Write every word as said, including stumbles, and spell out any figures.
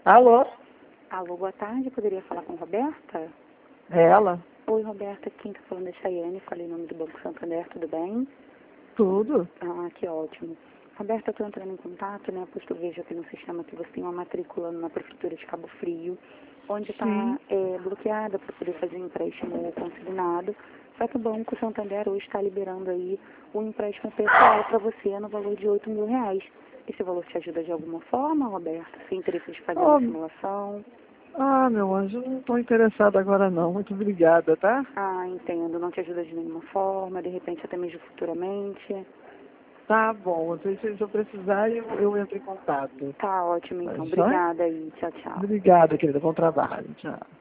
Alô? Alô, boa tarde. Poderia falar com Roberta? É ela? Oi, Roberta. Quem está falando é Chayane. Falei em nome do Banco Santander. Tudo bem? Tudo? Ah, que ótimo. Roberta, eu estou entrando em contato, né? Posto eu vejo aqui no sistema que você tem uma matrícula na Prefeitura de Cabo Frio, onde está é, bloqueada para poder fazer um empréstimo consignado. Só que o Banco Santander hoje está liberando aí um empréstimo pessoal para você no valor de oito mil reais. Esse valor te ajuda de alguma forma, Roberta? Sem interesse de fazer uma Oh, simulação? ah, meu anjo, não estou interessado agora não. Muito obrigada, tá? Ah, entendo. Não te ajuda de nenhuma forma, de repente até mesmo futuramente. Tá bom. Se, se eu precisar, eu, eu entro em contato. Tá ótimo, Tá então. joia? Obrigada aí. Tchau, tchau. Obrigada, querida. Bom trabalho. Tchau.